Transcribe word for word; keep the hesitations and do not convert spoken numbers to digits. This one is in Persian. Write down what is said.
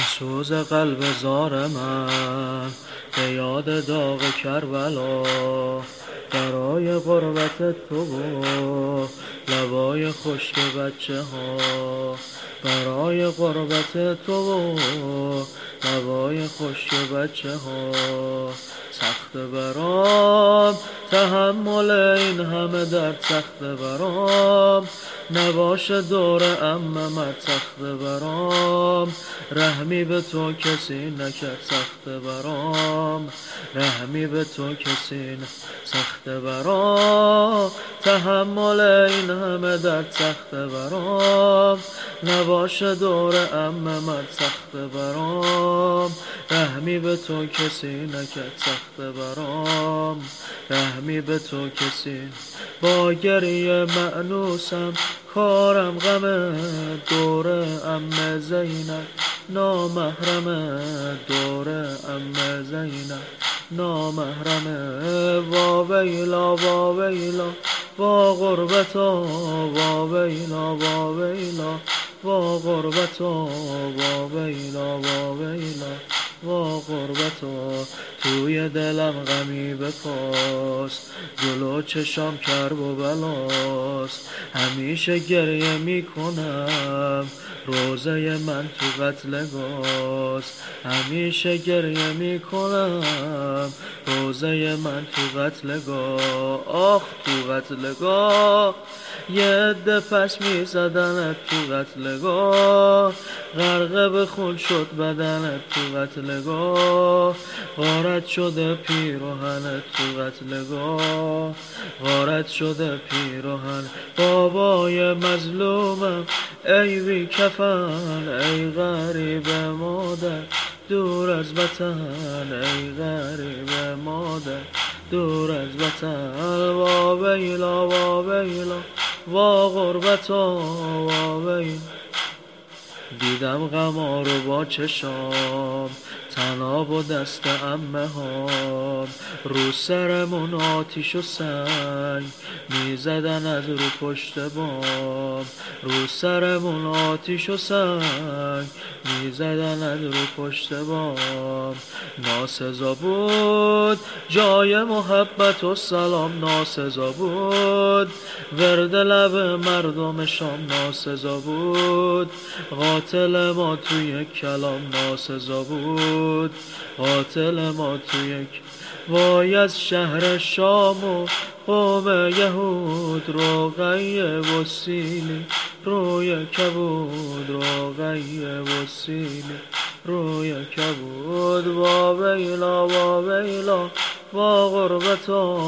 سوز قلب زار من به یاد داغ کربلا، برای غربت تو و لبای خشک بچه ها، برای غربت تو و لبای خشک بچه ها. سخت برام تحمل این همه درد، سخت برام نباشه دور عممت، سخت برام رحمی به تو کسی نکرد، سخت برام رحمی به تو کسی نه. سخت برام تحمل این همه درد، سخت برام نباشه دور عممت، سخت برام رحمی به تو کسی نکرد، سخت برام رحمی به تو کسی. با گریه مأنوسم کارم غم دور عمه زینب، نامحرم دور عمه زینب نامحرمه. وا ویلا وا ویلا وا غربتا، وا ویلا وا ویلا وا غربتا، وا ویلا وا ویلا وا غربتا. توی دلم غمی بپاست، جلو چشام کرب و بلاست، همیشه گریه میکنم روزه من تو قتلگاست، همیشه گریه میکنم روزه من تو قتلگاه. آخ تو قتلگاه یه عده پس میزدنت، تو قتلگاه غرقه به خون شد بدنت، تو قتلگاه غارت شده پیراهنت، تو قتلگاه غارت شده پیراهن. بابای مظلومم ای بی کفن، ای غریب مادر دور از وطن، ای غریب مادر دور از وطن. وا ویلا وا ویلا وا غربتا، وا ویلا. دیدم غما رو با چشام، طناب و دست عمه هام، رو سرمون آتیش و سنگ میزدن از رو پشت بام، رو سرمون آتیش و سنگ میزدن از رو پشت بام. ناسزا بود جای محبت و سلام، ناسزا بود ورد لب مردم شام، ناسزا بود قاتل ما توی کلام، ناسزا بود قاتل ما توی. وای از شهر شام و قوم یهود، روغی و سیلی روی کبود، روغی و سیلی روی کبود. وا ویلا وا ویلا وا غربتا.